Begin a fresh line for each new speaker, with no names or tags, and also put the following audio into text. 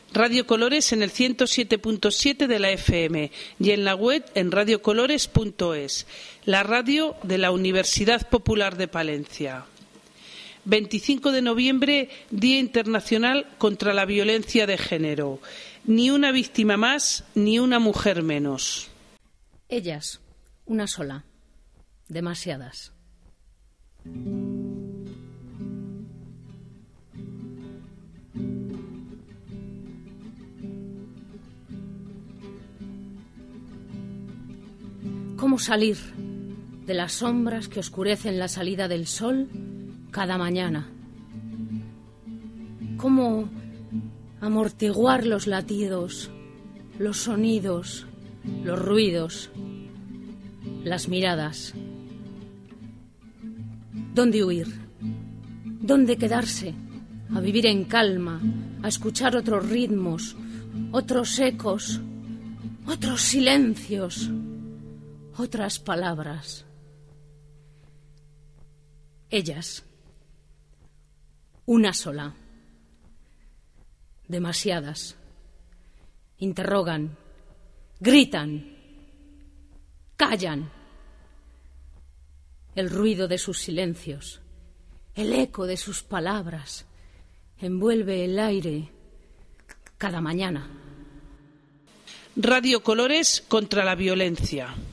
Radio Colores en el 107.7 de la FM y en la web en radiocolores.es, la radio de la Universidad Popular de Palencia. 25 de noviembre, Día Internacional contra la Violencia de Género. Ni una víctima más, ni una mujer menos.
Ellas, una sola, demasiadas. ¿Cómo salir de las sombras que oscurecen la salida del sol cada mañana? ¿Cómo amortiguar los latidos, los sonidos, los ruidos, las miradas? ¿Dónde huir? ¿Dónde quedarse? A vivir en calma, a escuchar otros ritmos, otros ecos, otros silencios, otras palabras. Ellas, una sola, demasiadas, interrogan, gritan, callan. El ruido de sus silencios, el eco de sus palabras, envuelve el aire cada mañana.
Radio Colores contra la violencia.